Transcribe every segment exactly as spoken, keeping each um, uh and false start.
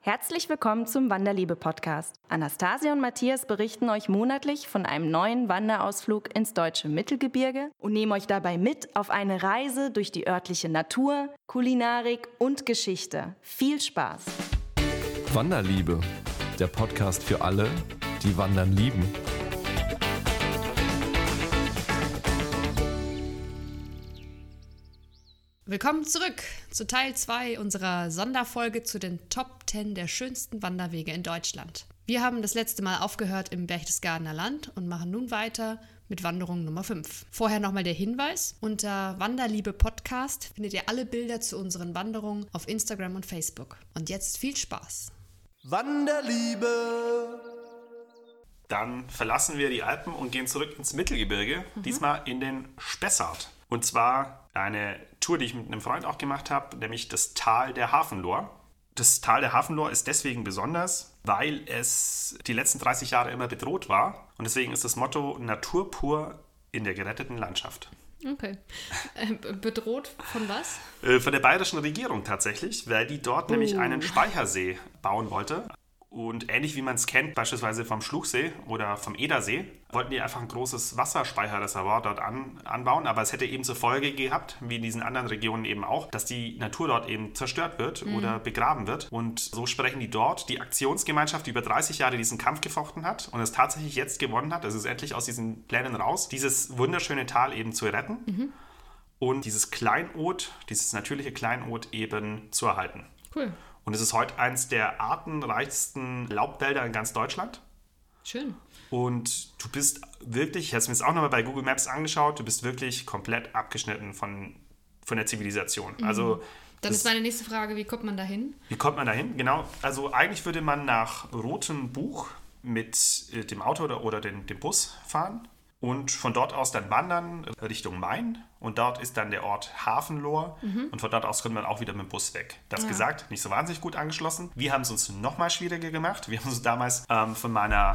Herzlich willkommen zum Wanderliebe-Podcast. Anastasia und Matthias berichten euch monatlich von einem neuen Wanderausflug ins deutsche Mittelgebirge und nehmen euch dabei mit auf eine Reise durch die örtliche Natur, Kulinarik und Geschichte. Viel Spaß! Wanderliebe, der Podcast für alle, die Wandern lieben. Willkommen zurück zu Teil zwei unserer Sonderfolge zu den Top zehn der schönsten Wanderwege in Deutschland. Wir haben das letzte Mal aufgehört im Berchtesgadener Land und machen nun weiter mit Wanderung Nummer fünf. Vorher nochmal der Hinweis: Unter Wanderliebe Podcast findet ihr alle Bilder zu unseren Wanderungen auf Instagram und Facebook. Und jetzt viel Spaß! Wanderliebe! Dann verlassen wir die Alpen und gehen zurück ins Mittelgebirge, mhm. diesmal in den Spessart. Und zwar eine Tour, die ich mit einem Freund auch gemacht habe, nämlich das Tal der Hafenlohr. Das Tal der Hafenlohr ist deswegen besonders, weil es die letzten dreißig Jahre immer bedroht war. Und deswegen ist das Motto Natur pur in der geretteten Landschaft. Okay. Äh, bedroht von was? Äh, von der bayerischen Regierung tatsächlich, weil die dort uh. nämlich einen Speichersee bauen wollte. Und ähnlich wie man es kennt, beispielsweise vom Schluchsee oder vom Edersee, wollten die einfach ein großes Wasserspeicherreservoir dort an, anbauen. Aber es hätte eben zur Folge gehabt, wie in diesen anderen Regionen eben auch, dass die Natur dort eben zerstört wird mhm. oder begraben wird. Und so sprechen die dort, die Aktionsgemeinschaft, die über dreißig Jahre diesen Kampf gefochten hat und es tatsächlich jetzt gewonnen hat, es ist endlich aus diesen Plänen raus, dieses wunderschöne Tal eben zu retten mhm. und dieses Kleinod, dieses natürliche Kleinod eben zu erhalten. Cool. Und es ist heute eins der artenreichsten Laubwälder in ganz Deutschland. Schön. Und du bist wirklich, ich habe es mir jetzt auch nochmal bei Google Maps angeschaut, du bist wirklich komplett abgeschnitten von, von der Zivilisation. Mhm. Also Dann ist meine nächste Frage, wie kommt man da hin? Wie kommt man da hin? Genau, also eigentlich würde man nach Rothenbuch mit dem Auto oder, oder den, dem Bus fahren. Und von dort aus dann wandern Richtung Main. Und dort ist dann der Ort Hafenlohr. Mhm. Und von dort aus kommt man auch wieder mit dem Bus weg. Das ja. gesagt, nicht so wahnsinnig gut angeschlossen. Wir haben es uns noch mal schwieriger gemacht. Wir haben uns damals ähm, von meiner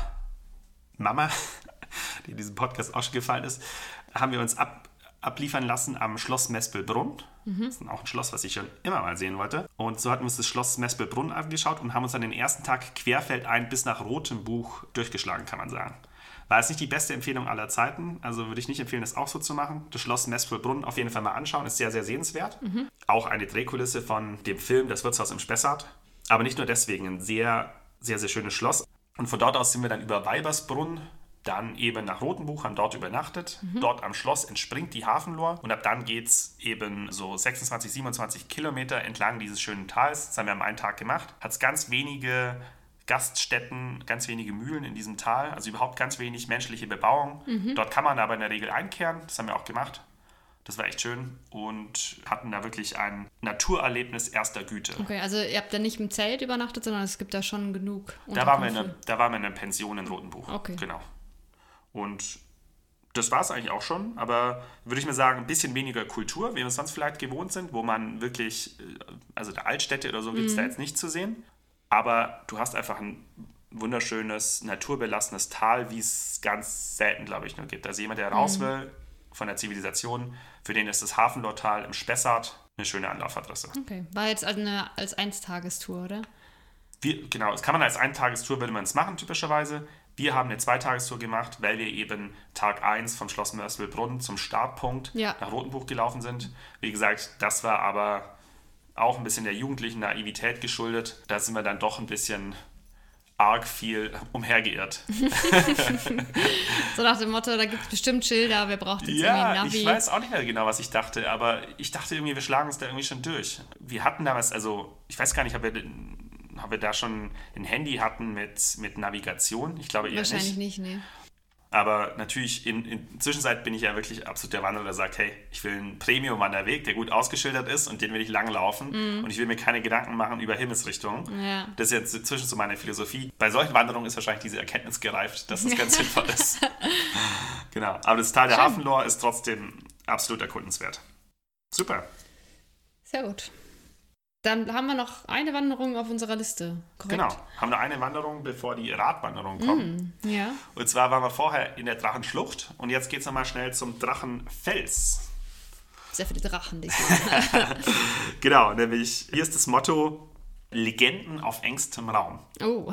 Mama, die in diesem Podcast auch schon gefallen ist, haben wir uns ab, abliefern lassen am Schloss Mespelbrunn. Mhm. Das ist auch ein Schloss, was ich schon immer mal sehen wollte. Und so hatten wir uns das Schloss Mespelbrunn angeschaut und haben uns dann den ersten Tag querfeldein bis nach Rothenbuch durchgeschlagen, kann man sagen. War jetzt nicht die beste Empfehlung aller Zeiten, also würde ich nicht empfehlen, das auch so zu machen. Das Schloss Mespelbrunn auf jeden Fall mal anschauen, ist sehr, sehr sehenswert. Mhm. Auch eine Drehkulisse von dem Film Das Wirtshaus im Spessart. Aber nicht nur deswegen, ein sehr, sehr, sehr schönes Schloss. Und von dort aus sind wir dann über Weibersbrunn, dann eben nach Rothenbuch, haben dort übernachtet. Mhm. Dort am Schloss entspringt die Hafenlohr und ab dann geht es eben so sechsundzwanzig, siebenundzwanzig Kilometer entlang dieses schönen Tals. Das haben wir am einen Tag gemacht. Hat es ganz wenige Gaststätten, ganz wenige Mühlen in diesem Tal, also überhaupt ganz wenig menschliche Bebauung. Mhm. Dort kann man aber in der Regel einkehren, das haben wir auch gemacht. Das war echt schön und hatten da wirklich ein Naturerlebnis erster Güte. Okay, also ihr habt da nicht im Zelt übernachtet, sondern es gibt da schon genug Da waren wir in einer, da waren wir in einer Pension in Rothenbuch. Okay. Genau. Und das war es eigentlich auch schon, aber würde ich mal sagen, ein bisschen weniger Kultur, wie wir es sonst vielleicht gewohnt sind, wo man wirklich, also der Altstädte oder so gibt es mhm. da jetzt nicht zu sehen. Aber du hast einfach ein wunderschönes, naturbelassenes Tal, wie es ganz selten, glaube ich, nur gibt. Also jemand, der raus will von der Zivilisation, für den ist das Hafenlohrtal im Spessart eine schöne Anlaufadresse. Okay, war jetzt also eine als Einstagestour, oder? Wir, genau, das kann man als Eintagestour, würde man es machen, typischerweise. Wir haben eine Zweitagestour gemacht, weil wir eben Tag eins vom Schloss Mespelbrunn zum Startpunkt ja. nach Rothenbuch gelaufen sind. Wie gesagt, das war aber auch ein bisschen der jugendlichen Naivität geschuldet. Da sind wir dann doch ein bisschen arg viel umhergeirrt. So nach dem Motto, da gibt es bestimmt Schilder, wer braucht jetzt ja, irgendwie ein Navi? Ich weiß auch nicht mehr genau, was ich dachte, aber ich dachte irgendwie, wir schlagen uns da irgendwie schon durch. Wir hatten damals, also ich weiß gar nicht, ob wir, ob wir da schon ein Handy hatten mit, mit Navigation. Ich glaube eher nicht. Wahrscheinlich nicht, nee. Aber natürlich, in, in der Zwischenzeit bin ich ja wirklich absolut der Wanderer, der sagt, hey, ich will einen Premium-Wanderweg, der gut ausgeschildert ist und den will ich lang laufen mm. und ich will mir keine Gedanken machen über Himmelsrichtungen. Ja. Das ist jetzt inzwischen so meine Philosophie. Bei solchen Wanderungen ist wahrscheinlich diese Erkenntnis gereift, dass das ganz sinnvoll ist. Genau, aber das Tal der Schön. Hafenlohr ist trotzdem absolut erkundenswert. Super. Sehr gut. Dann haben wir noch eine Wanderung auf unserer Liste. Korrekt? Genau, haben wir eine Wanderung, bevor die Radwanderung kommt. Mm, ja. Und zwar waren wir vorher in der Drachenschlucht und jetzt geht es nochmal schnell zum Drachenfels. Sehr viele Drachen. Genau, nämlich hier ist das Motto, Legenden auf engstem Raum. Oh.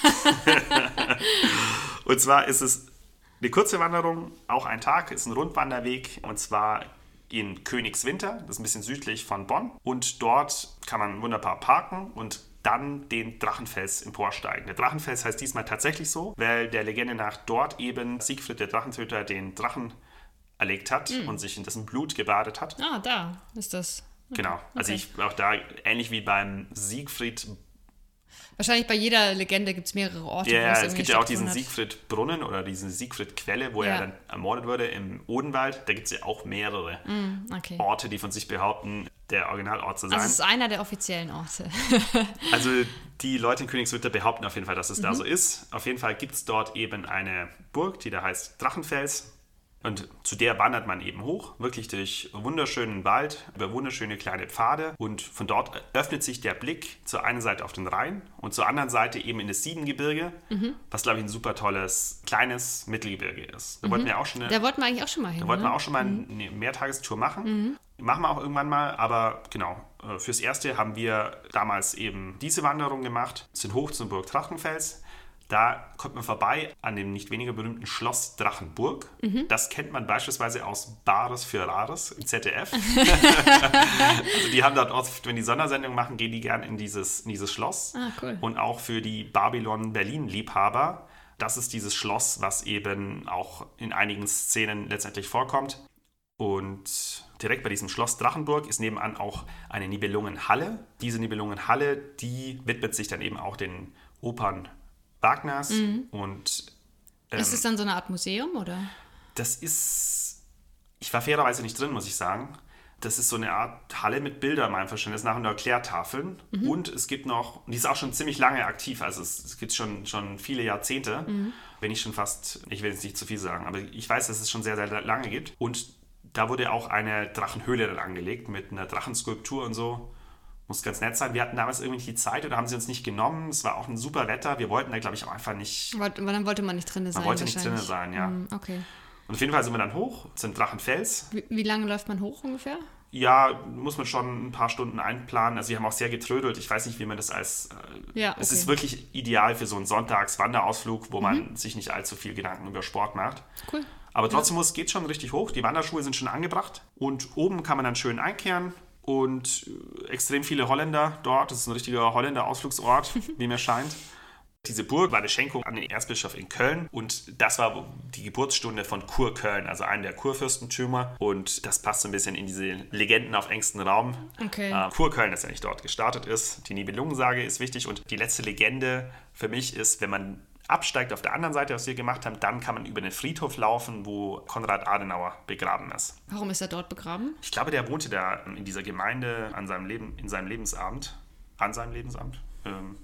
Und zwar ist es eine kurze Wanderung, auch ein Tag, ist ein Rundwanderweg und zwar in Königswinter, das ist ein bisschen südlich von Bonn. Und dort kann man wunderbar parken und dann den Drachenfels emporsteigen. Der Drachenfels heißt diesmal tatsächlich so, weil der Legende nach dort eben Siegfried, der Drachentöter, den Drachen erlegt hat mm. und sich in dessen Blut gebadet hat. Ah, da ist das. Okay. Genau, also okay. ich auch da, ähnlich wie beim Siegfried. Wahrscheinlich bei jeder Legende gibt es mehrere Orte. Ja, wo es, es gibt ja auch diesen hat. Siegfried-Brunnen oder diese Siegfried-Quelle, wo ja. er dann ermordet wurde im Odenwald. Da gibt es ja auch mehrere mm, okay. Orte, die von sich behaupten, der Originalort zu sein. Also es ist einer der offiziellen Orte. Also die Leute in Königswinter behaupten auf jeden Fall, dass es mhm. da so ist. Auf jeden Fall gibt es dort eben eine Burg, die da heißt Drachenfels. Und zu der wandert man eben hoch, wirklich durch wunderschönen Wald, über wunderschöne kleine Pfade. Und von dort öffnet sich der Blick zur einen Seite auf den Rhein und zur anderen Seite eben in das Siebengebirge, mhm. was, glaube ich, ein super tolles, kleines Mittelgebirge ist. Da mhm. wollten wir auch schon eine, da wollten wir eigentlich auch schon mal hin. Da wollten ne? wir auch schon mal mhm. eine Mehrtagestour machen. Mhm. Machen wir auch irgendwann mal, aber genau, fürs Erste haben wir damals eben diese Wanderung gemacht, sind hoch zum Burg Drachenfels. Da kommt man vorbei an dem nicht weniger berühmten Schloss Drachenburg. Mhm. Das kennt man beispielsweise aus Bares für Rares im Z D F. Also die haben dort oft, wenn die Sondersendungen machen, gehen die gern in dieses, in dieses Schloss. Ah, cool. Und auch für die Babylon-Berlin-Liebhaber, das ist dieses Schloss, was eben auch in einigen Szenen letztendlich vorkommt. Und direkt bei diesem Schloss Drachenburg ist nebenan auch eine Nibelungenhalle. Diese Nibelungenhalle, die widmet sich dann eben auch den Opern Wagners mhm. und ähm, ist es dann so eine Art Museum, oder? Das ist, ich war fairerweise nicht drin, muss ich sagen. Das ist so eine Art Halle mit Bildern, meinem Verständnis nach, und Erklärtafeln. Mhm. Und es gibt noch, die ist auch schon ziemlich lange aktiv, also es, es gibt schon, schon viele Jahrzehnte, mhm. wenn ich schon fast, ich will jetzt nicht zu viel sagen, aber ich weiß, dass es schon sehr, sehr lange gibt. Und da wurde auch eine Drachenhöhle dann angelegt mit einer Drachenskulptur und so. Muss ganz nett sein. Wir hatten damals irgendwie nicht die Zeit oder haben sie uns nicht genommen. Es war auch ein super Wetter. Wir wollten da, glaube ich, auch einfach nicht... Aber dann wollte man nicht drin sein. Man wollte nicht drin sein, ja. Mm, okay. Und auf jeden Fall sind wir dann hoch, zum Drachenfels. Wie, wie lange läuft man hoch ungefähr? Ja, muss man schon ein paar Stunden einplanen. Also wir haben auch sehr getrödelt. Ich weiß nicht, wie man das als... Äh, ja, okay. Es ist wirklich ideal für so einen Sonntags-Wanderausflug, wo mhm. man sich nicht allzu viel Gedanken über Sport macht. Cool. Aber trotzdem ja. geht es schon richtig hoch. Die Wanderschuhe sind schon angebracht. Und oben kann man dann schön einkehren. Und extrem viele Holländer dort. Das ist ein richtiger Holländer-Ausflugsort, wie mir scheint. Diese Burg war eine Schenkung an den Erzbischof in Köln und das war die Geburtsstunde von Kurköln, also einem der Kurfürstentümer. Und das passt so ein bisschen in diese Legenden auf engstem Raum. Okay. Äh, Kurköln, das ja nicht dort gestartet ist. Die Nibelungensage ist wichtig und die letzte Legende für mich ist, wenn man absteigt auf der anderen Seite, was wir gemacht haben, dann kann man über den Friedhof laufen, wo Konrad Adenauer begraben ist. Warum ist er dort begraben? Ich glaube, der wohnte da in dieser Gemeinde an seinem Leben, in seinem Lebensabend. An seinem Lebensabend. Ähm.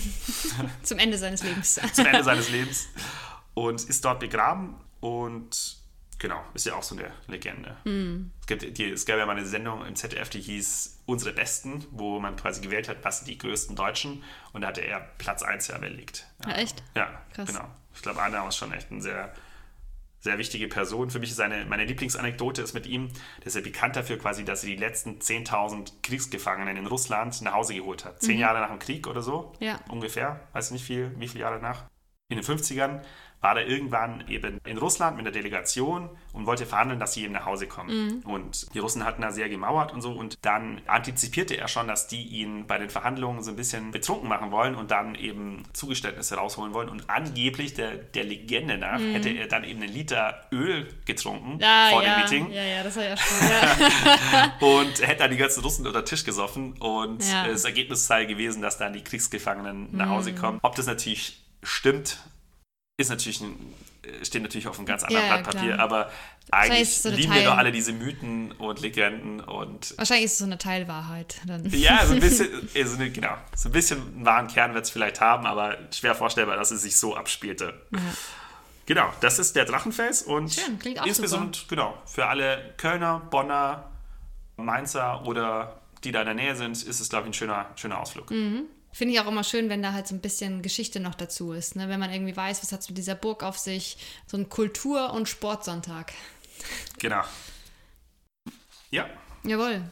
Zum Ende seines Lebens. Zum Ende seines Lebens. Und ist dort begraben und genau, ist ja auch so eine Legende. Mm. Es, gibt, die, es gab ja mal eine Sendung im Z D F, die hieß Unsere Besten, wo man quasi gewählt hat, was sind die größten Deutschen. Und da hatte er Platz eins ja belegt. Ja, ja echt? Ja, krass. Genau. Ich glaube, Adenauer ist schon echt eine sehr, sehr wichtige Person. Für mich ist eine, meine Lieblingsanekdote ist mit ihm, der ist ja bekannt dafür quasi, dass er die letzten zehntausend Kriegsgefangenen in Russland nach Hause geholt hat. Zehn mhm. Jahre nach dem Krieg oder so, ja. ungefähr. Weiß nicht viel, wie viele Jahre nach. In den fünfzigern war er irgendwann eben in Russland mit der Delegation und wollte verhandeln, dass sie eben nach Hause kommen. Mhm. Und die Russen hatten da sehr gemauert und so. Und dann antizipierte er schon, dass die ihn bei den Verhandlungen so ein bisschen betrunken machen wollen und dann eben Zugeständnisse rausholen wollen. Und angeblich, der, der Legende nach, mhm. hätte er dann eben einen Liter Öl getrunken ah, vor ja. dem Meeting. Ja, ja, das war ja schon. Ja. Und er hätte dann die ganzen Russen unter den Tisch gesoffen. Und ja. das Ergebnis sei gewesen, dass dann die Kriegsgefangenen mhm. nach Hause kommen. Ob das natürlich stimmt, ist natürlich ein, steht natürlich auf einem ganz anderen ja, Blatt Papier, klar. aber eigentlich so lieben Teil- wir doch alle diese Mythen und Legenden und... Wahrscheinlich ist es so eine Teilwahrheit dann. Ja, so ein bisschen, also eine, genau, so ein bisschen einen wahren Kern wird es vielleicht haben, aber schwer vorstellbar, dass es sich so abspielte. Ja. Genau, das ist der Drachenfels und Schön, klingt auch insgesamt, super. Genau, für alle Kölner, Bonner, Mainzer oder die da in der Nähe sind, ist es, glaube ich, ein schöner, schöner Ausflug. Mhm. Finde ich auch immer schön, wenn da halt so ein bisschen Geschichte noch dazu ist. Ne? Wenn man irgendwie weiß, was hat es mit dieser Burg auf sich. So ein Kultur- und Sportsonntag. Genau. Ja. Jawohl.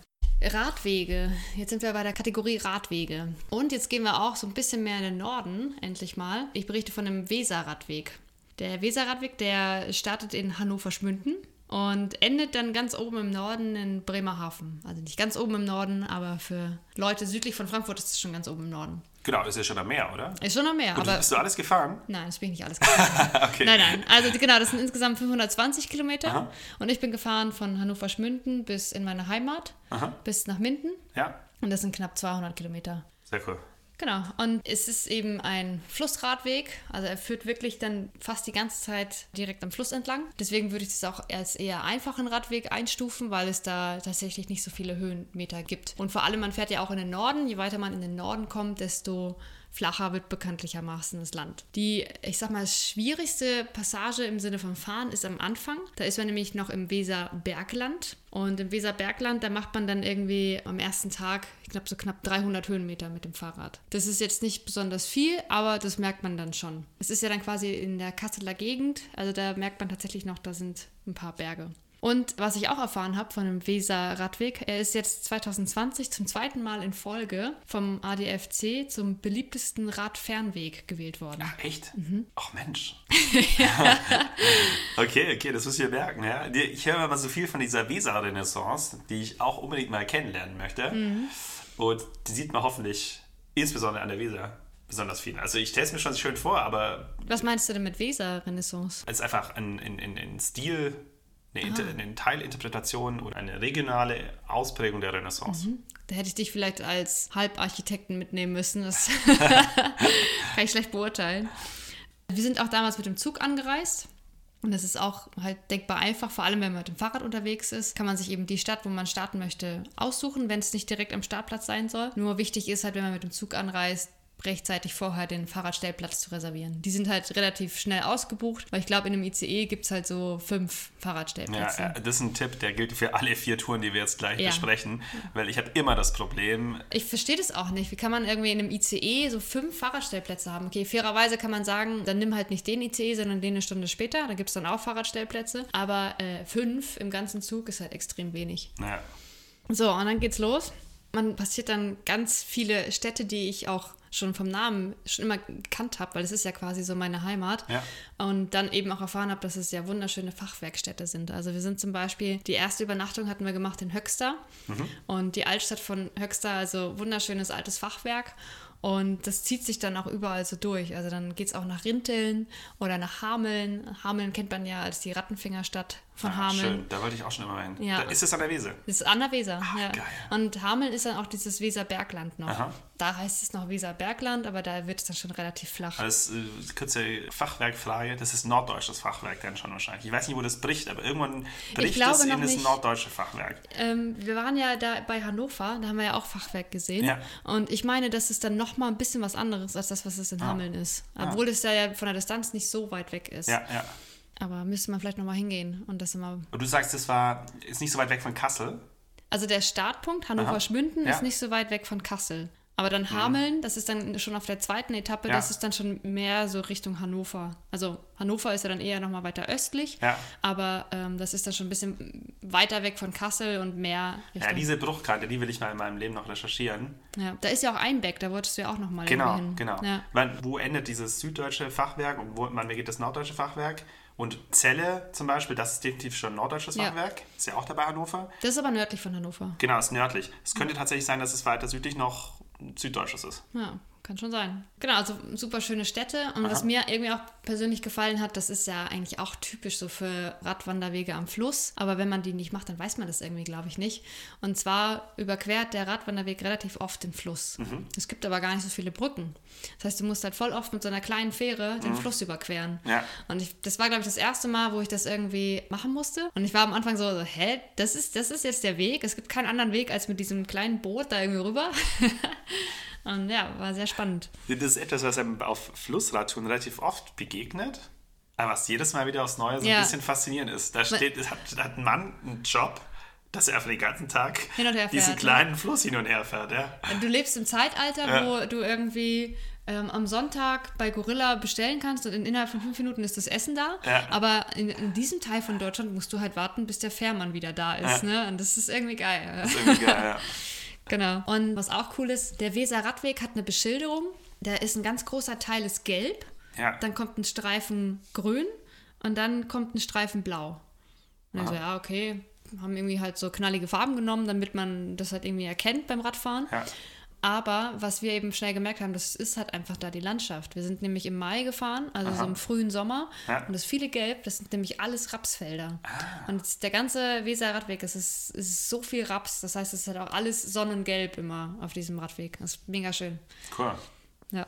Radwege. Jetzt sind wir bei der Kategorie Radwege. Und jetzt gehen wir auch so ein bisschen mehr in den Norden, endlich mal. Ich berichte von dem Weserradweg. Der Weserradweg, der startet in Hannover-Schmünden und endet dann ganz oben im Norden in Bremerhaven. Also nicht ganz oben im Norden, aber für Leute südlich von Frankfurt ist es schon ganz oben im Norden. Genau, das ist ja schon am Meer, oder? Ist schon am Meer. Und aber bist du alles gefahren? Nein, das bin ich nicht alles gefahren. Okay. Nein, nein. Also genau, das sind insgesamt fünfhundertzwanzig Kilometer. Aha. Und ich bin gefahren von Hannover-Schmünden bis in meine Heimat, Aha. bis nach Minden. Ja. Und das sind knapp zweihundert Kilometer. Sehr cool. Genau, und es ist eben ein Flussradweg, also er führt wirklich dann fast die ganze Zeit direkt am Fluss entlang. Deswegen würde ich das auch als eher einfachen Radweg einstufen, weil es da tatsächlich nicht so viele Höhenmeter gibt. Und vor allem, man fährt ja auch in den Norden. Je weiter man in den Norden kommt, desto flacher wird bekanntlichermaßen das Land. Die, ich sag mal, schwierigste Passage im Sinne von Fahren ist am Anfang. Da ist man nämlich noch im Weserbergland. Und im Weserbergland, da macht man dann irgendwie am ersten Tag, ich glaube so knapp dreihundert Höhenmeter mit dem Fahrrad. Das ist jetzt nicht besonders viel, aber das merkt man dann schon. Es ist ja dann quasi in der Kasseler Gegend, also da merkt man tatsächlich noch, da sind ein paar Berge. Und was ich auch erfahren habe von dem Weser-Radweg, er ist jetzt zwanzig zwanzig zum zweiten Mal in Folge vom A D F C zum beliebtesten Radfernweg gewählt worden. Ach, echt? Mhm. Ach, Mensch. okay, okay, das muss ich mir merken. Ja. Ich höre immer so viel von dieser Weser-Renaissance, die ich auch unbedingt mal kennenlernen möchte. Mhm. Und die sieht man hoffentlich insbesondere an der Weser besonders viel. Also ich stelle es mir schon schön vor, aber... Was meinst du denn mit Weser-Renaissance? Es ist einfach ein, ein, ein, ein Stil... Eine, Inter- eine Teilinterpretation oder eine regionale Ausprägung der Renaissance. Mhm. Da hätte ich dich vielleicht als Halbarchitekten mitnehmen müssen. Das kann ich schlecht beurteilen. Wir sind auch damals mit dem Zug angereist. Und das ist auch halt denkbar einfach, vor allem wenn man mit dem Fahrrad unterwegs ist, kann man sich eben die Stadt, wo man starten möchte, aussuchen, wenn es nicht direkt am Startplatz sein soll. Nur wichtig ist halt, wenn man mit dem Zug anreist, rechtzeitig vorher den Fahrradstellplatz zu reservieren. Die sind halt relativ schnell ausgebucht, weil ich glaube, in einem I C E gibt es halt so fünf Fahrradstellplätze. Ja, das ist ein Tipp, der gilt für alle vier Touren, die wir jetzt gleich ja. besprechen, weil ich habe immer das Problem... Ich verstehe das auch nicht. Wie kann man irgendwie in einem I C E so fünf Fahrradstellplätze haben? Okay, fairerweise kann man sagen, dann nimm halt nicht den I C E, sondern den eine Stunde später, da gibt es dann auch Fahrradstellplätze, aber äh, fünf im ganzen Zug ist halt extrem wenig. Ja. So, und dann geht's los. Man passiert dann ganz viele Städte, die ich auch schon vom Namen schon immer gekannt habe, weil es ist ja quasi so meine Heimat. Ja. Und dann eben auch erfahren habe, dass es ja wunderschöne Fachwerkstädte sind. Also wir sind zum Beispiel, die erste Übernachtung hatten wir gemacht in Höxter. Mhm. Und die Altstadt von Höxter, also wunderschönes altes Fachwerk. Und das zieht sich dann auch überall so durch. Also dann geht es auch nach Rinteln oder nach Hameln. Hameln kennt man ja als die Rattenfingerstadt von ah, Hameln. Schön, da wollte ich auch schon immer hin. Ja. Da ist es an der Weser? Das ist an der Weser, Ach, ja. Geil. Und Hameln ist dann auch dieses Weserbergland noch. Aha. Da heißt es noch Weserbergland, aber da wird es dann schon relativ flach. Als äh, kurze Fachwerkfrage, das ist norddeutsches Fachwerk dann schon wahrscheinlich. Ich weiß nicht, wo das bricht, aber irgendwann bricht es in das norddeutsche Fachwerk. Ähm, wir waren ja da bei Hannover, da haben wir ja auch Fachwerk gesehen. Ja. Und ich meine, das ist dann nochmal ein bisschen was anderes als das, was es in ah. Hameln ist. Obwohl ah. es da ja von der Distanz nicht so weit weg ist. Ja, ja. Aber müsste man vielleicht nochmal hingehen und das immer... Und du sagst, das war, ist nicht so weit weg von Kassel? Also der Startpunkt, Hannover-Schmünden, ja. ist nicht so weit weg von Kassel. Aber dann Hameln, das ist dann schon auf der zweiten Etappe, ja. das ist dann schon mehr so Richtung Hannover. Also Hannover ist ja dann eher nochmal weiter östlich, ja. aber ähm, das ist dann schon ein bisschen weiter weg von Kassel und mehr Richtung... Ja, diese Bruchkante, die will ich mal in meinem Leben noch recherchieren. Ja, da ist ja auch Einbeck, da wolltest du ja auch nochmal genau, hin. Genau, genau. Ja. Man, wo endet dieses süddeutsche Fachwerk und wo man geht das norddeutsche Fachwerk? Und Celle zum Beispiel, das ist definitiv schon norddeutsches ja. Fachwerk. Ist ja auch dabei Hannover. Das ist aber nördlich von Hannover. Genau, ist nördlich. Es könnte ja. tatsächlich sein, dass es weiter südlich noch süddeutsches ist. Ja, kann schon sein. Genau, also super schöne Städte. Und Aha. was mir irgendwie auch persönlich gefallen hat, das ist ja eigentlich auch typisch so für Radwanderwege am Fluss. Aber wenn man die nicht macht, dann weiß man das irgendwie, glaube ich, nicht. Und zwar überquert der Radwanderweg relativ oft den Fluss. Mhm. Es gibt aber gar nicht so viele Brücken. Das heißt, du musst halt voll oft mit so einer kleinen Fähre den mhm. Fluss überqueren. Ja. Und ich, das war, glaube ich, das erste Mal, wo ich das irgendwie machen musste. Und ich war am Anfang so, so hä, das ist, das ist jetzt der Weg? Es gibt keinen anderen Weg, als mit diesem kleinen Boot da irgendwie rüber. Und ja, war sehr spannend. Das ist etwas, was einem auf Flussradtouren relativ oft begegnet, aber was jedes Mal wieder aufs Neue so ja. ein bisschen faszinierend ist. Da steht, es hat, da hat ein Mann einen Job, dass er einfach den ganzen Tag hin und her diesen fährt, kleinen ne? Fluss hin und her fährt. Ja. Du lebst im Zeitalter, ja. wo du irgendwie ähm, am Sonntag bei Gorilla bestellen kannst und in, innerhalb von fünf Minuten ist das Essen da. Ja. Aber in, in diesem Teil von Deutschland musst du halt warten, bis der Fährmann wieder da ist. Ja. Ne? Und das ist irgendwie geil. Das ist irgendwie geil, ja. Genau. Und was auch cool ist, der Weser-Radweg hat eine Beschilderung. Da ist ein ganz großer Teil ist gelb. Ja. Dann kommt ein Streifen grün und dann kommt ein Streifen blau. Und dann so, ja, okay, haben irgendwie halt so knallige Farben genommen, damit man das halt irgendwie erkennt beim Radfahren. Ja. Aber was wir eben schnell gemerkt haben, das ist halt einfach da die Landschaft. Wir sind nämlich im Mai gefahren, also Aha. so im frühen Sommer. Ja. Und das viele Gelb, das sind nämlich alles Rapsfelder. Ah. Und der ganze Weser-Radweg, es ist, es ist so viel Raps. Das heißt, es ist halt auch alles sonnengelb immer auf diesem Radweg. Das ist mega schön. Cool. Ja.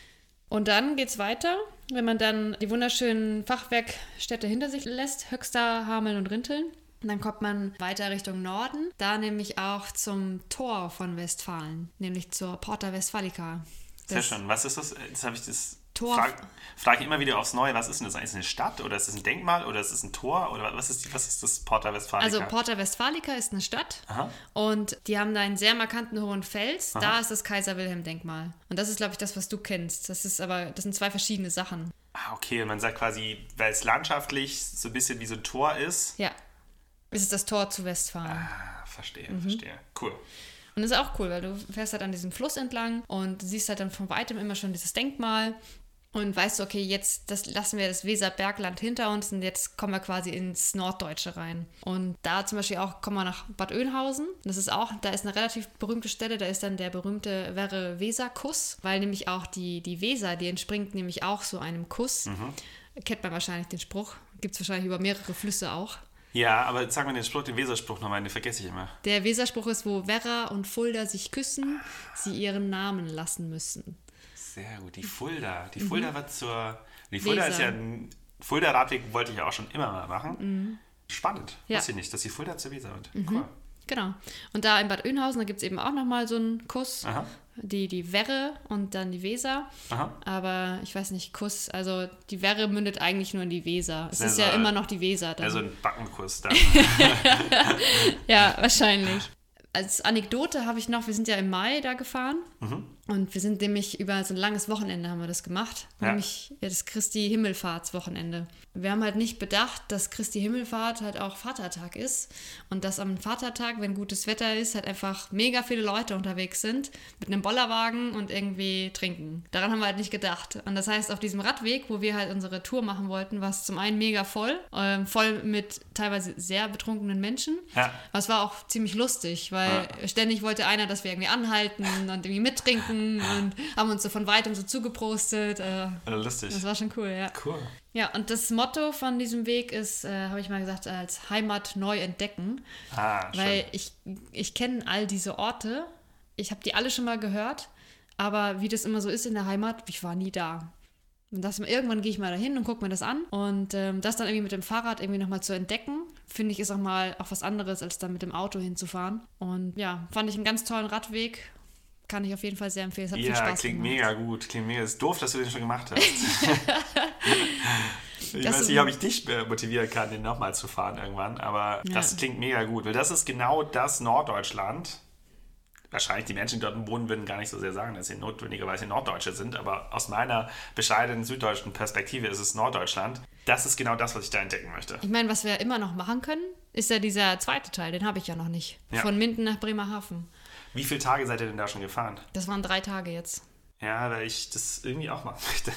Und dann geht's weiter, wenn man dann die wunderschönen Fachwerkstädte hinter sich lässt, Höxter, Hameln und Rinteln. Und dann kommt man weiter Richtung Norden, da nämlich auch zum Tor von Westfalen, nämlich zur Porta Westfalica. Sehr schön. Was ist das? Jetzt habe ich das Tor. Frage frag ich immer wieder aufs Neue. Was ist denn das? Ist das eine Stadt oder ist das ein Denkmal oder ist es ein Tor oder was ist, die, was ist das Porta Westfalica? Also Porta Westfalica ist eine Stadt. Aha. Und die haben da einen sehr markanten hohen Fels. Aha. Da ist das Kaiser-Wilhelm-Denkmal. Und das ist, glaube ich, das, was du kennst. Das ist aber, das sind zwei verschiedene Sachen. Ah, okay. Man sagt quasi, weil es landschaftlich so ein bisschen wie so ein Tor ist. Ja. Es ist das Tor zu Westfalen. Ah, verstehe, mhm. verstehe. Cool. Und das ist auch cool, weil du fährst halt an diesem Fluss entlang und siehst halt dann von weitem immer schon dieses Denkmal und weißt du, okay, jetzt das lassen wir das Weserbergland hinter uns und jetzt kommen wir quasi ins Norddeutsche rein. Und da zum Beispiel auch kommen wir nach Bad Oeynhausen. Das ist auch, da ist eine relativ berühmte Stelle, da ist dann der berühmte Werre-Weser-Kuss, weil nämlich auch die, die Weser, die entspringt nämlich auch so einem Kuss. Mhm. Kennt man wahrscheinlich den Spruch. Gibt es wahrscheinlich über mehrere Flüsse auch. Ja, aber sag mal den Spruch, den Weserspruch nochmal, den vergesse ich immer. Der Weserspruch ist, wo Werra und Fulda sich küssen, sie ihren Namen lassen müssen. Sehr gut, die Fulda. Die Fulda mhm. war zur... Die Fulda Weser. ist ja ein... Fulda-Radweg wollte ich ja auch schon immer mal machen. Mhm. Spannend. Ja. Wusste ich nicht, dass die Fulda zur Weser wird. Mhm. Cool. Genau. Und da in Bad Oeynhausen, da gibt es eben auch nochmal so einen Kuss. Aha. Die, die Werre und dann die Weser. Aha. Aber ich weiß nicht, Kuss, also die Werre mündet eigentlich nur in die Weser. Es Also, ist ja immer noch die Weser dann. Also ein Backenkuss da. Ja, wahrscheinlich. Als Anekdote habe ich noch, wir sind ja im Mai da gefahren mhm. und wir sind nämlich über so ein langes Wochenende haben wir das gemacht, ja. nämlich ja, das Christi Himmelfahrtswochenende. Wir haben halt nicht bedacht, dass Christi Himmelfahrt halt auch Vatertag ist und dass am Vatertag, wenn gutes Wetter ist, halt einfach mega viele Leute unterwegs sind mit einem Bollerwagen und irgendwie trinken. Daran haben wir halt nicht gedacht. Und das heißt, auf diesem Radweg, wo wir halt unsere Tour machen wollten, war es zum einen mega voll, äh, voll mit teilweise sehr betrunkenen Menschen. Ja. Aber es war auch ziemlich lustig, weil ja. ständig wollte einer, dass wir irgendwie anhalten und irgendwie mittrinken und haben uns so von weitem so zugeprostet. Äh, lustig. Das war schon cool, ja. Cool. Ja, und das Motto von diesem Weg ist, äh, habe ich mal gesagt, als Heimat neu entdecken. Ah, schön. Weil ich, ich kenne all diese Orte, ich habe die alle schon mal gehört, aber wie das immer so ist in der Heimat, ich war nie da. Und das, irgendwann gehe ich mal dahin und gucke mir das an. Und ähm, das dann irgendwie mit dem Fahrrad irgendwie nochmal zu entdecken, finde ich, ist auch mal auch was anderes, als dann mit dem Auto hinzufahren. Und ja, fand ich einen ganz tollen Radweg. Kann ich auf jeden Fall sehr empfehlen. Es hat ja, viel Spaß klingt gemacht. mega gut. Klingt mega. Ist doof, dass du den schon gemacht hast. Ich Das weiß ist- nicht, ob ich dich äh, motivieren kann, den nochmal zu fahren irgendwann, aber Ja. das klingt mega gut, weil das ist genau das Norddeutschland. Wahrscheinlich die Menschen, die dort wohnen, würden gar nicht so sehr sagen, dass sie notwendigerweise Norddeutsche sind, aber aus meiner bescheidenen süddeutschen Perspektive ist es Norddeutschland. Das ist genau das, was ich da entdecken möchte. Ich meine, was wir immer noch machen können, ist ja dieser zweite Teil, den habe ich ja noch nicht. Ja. Von Minden nach Bremerhaven. Wie viele Tage seid ihr denn da schon gefahren? Das waren drei Tage jetzt. Ja, weil ich das irgendwie auch machen möchte.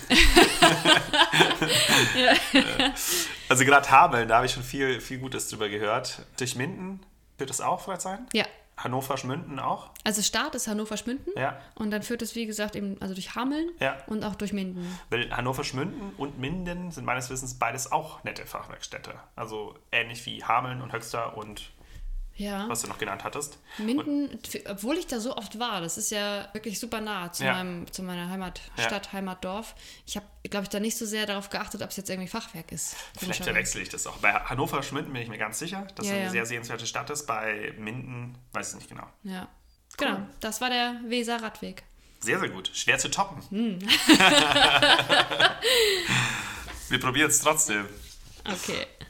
Ja. Also gerade Hameln, da habe ich schon viel, viel Gutes drüber gehört. Durch Minden wird das auch vielleicht sein? Ja. Hannover-Schmünden auch? Also Start ist Hannover-Schmünden Ja. und dann führt es, wie gesagt, eben also durch Hameln Ja. und auch durch Minden. Weil Hannover-Schmünden und Minden sind meines Wissens beides auch nette Fachwerkstätte. Also ähnlich wie Hameln und Höxter und Ja. was du noch genannt hattest. Minden, obwohl ich da so oft war, das ist ja wirklich super nah zu, Ja. meinem, zu meiner Heimatstadt, Ja. Heimatdorf. Ich habe, glaube ich, da nicht so sehr darauf geachtet, ob es jetzt irgendwie Fachwerk ist. Vielleicht verwechsel ich das auch. Bei Hannover-Schmünden bin ich mir ganz sicher, dass Ja, es eine ja. sehr sehenswerte Stadt ist. Bei Minden weiß ich nicht genau. Ja. Genau, das war der Weser-Radweg. Sehr, sehr gut. Schwer zu toppen. Hm. Wir probieren es trotzdem. Okay.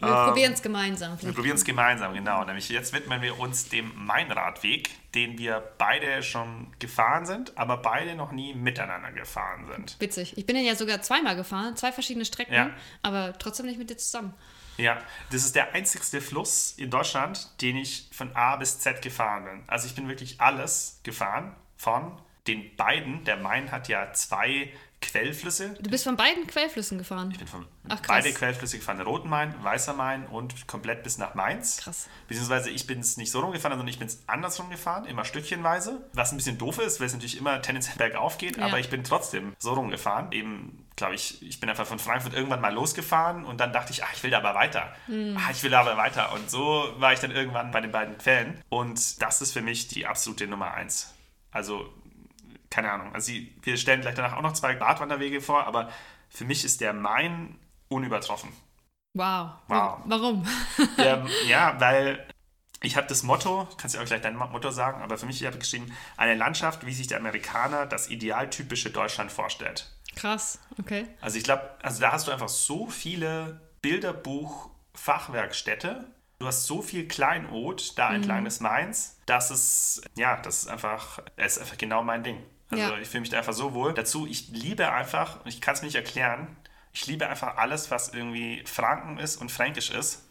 Wir ähm, probieren es gemeinsam. Wir probieren es gemeinsam, genau. Nämlich jetzt widmen wir uns dem Main-Radweg, den wir beide schon gefahren sind, aber beide noch nie miteinander gefahren sind. Witzig. Ich bin den ja sogar zweimal gefahren, zwei verschiedene Strecken, ja. aber trotzdem nicht mit dir zusammen. Ja, das ist der einzigste Fluss in Deutschland, den ich von A bis Z gefahren bin. Also ich bin wirklich alles gefahren von den beiden. Der Main hat ja zwei Quellflüsse. Du bist von beiden Quellflüssen gefahren? Ich bin von Ach, beide Quellflüsse gefahren. Den Roten Main, Weißer Main und komplett bis nach Mainz. Krass. Beziehungsweise ich bin es nicht so rumgefahren, sondern ich bin es andersrum gefahren, immer stückchenweise. Was ein bisschen doof ist, weil es natürlich immer tendenziell bergauf geht, ja. aber ich bin trotzdem so rumgefahren. Eben, glaube ich, ich bin einfach von Frankfurt irgendwann mal losgefahren und dann dachte ich, ach, ich will da aber weiter. Mhm. Ach, ich will da aber weiter. Und so war ich dann irgendwann bei den beiden Quellen. Und das ist für mich die absolute Nummer eins. Also keine Ahnung, also wir stellen gleich danach auch noch zwei Radwanderwege vor, aber für mich ist der Main unübertroffen. Wow. Wow. Warum? Der, ja, weil ich habe das Motto, kannst du auch gleich dein Motto sagen, aber für mich, ich habe geschrieben, eine Landschaft, wie sich der Amerikaner das idealtypische Deutschland vorstellt. Krass, okay. Also ich glaube, also da hast du einfach so viele Bilderbuch-Fachwerkstätte. Du hast so viel Kleinod da entlang mhm. des Mains, dass es, ja, das ist einfach, es ist einfach genau mein Ding. Also ja. ich fühle mich da einfach so wohl. Dazu, ich liebe einfach, und ich kann es mir nicht erklären, ich liebe einfach alles, was irgendwie Franken ist und fränkisch ist.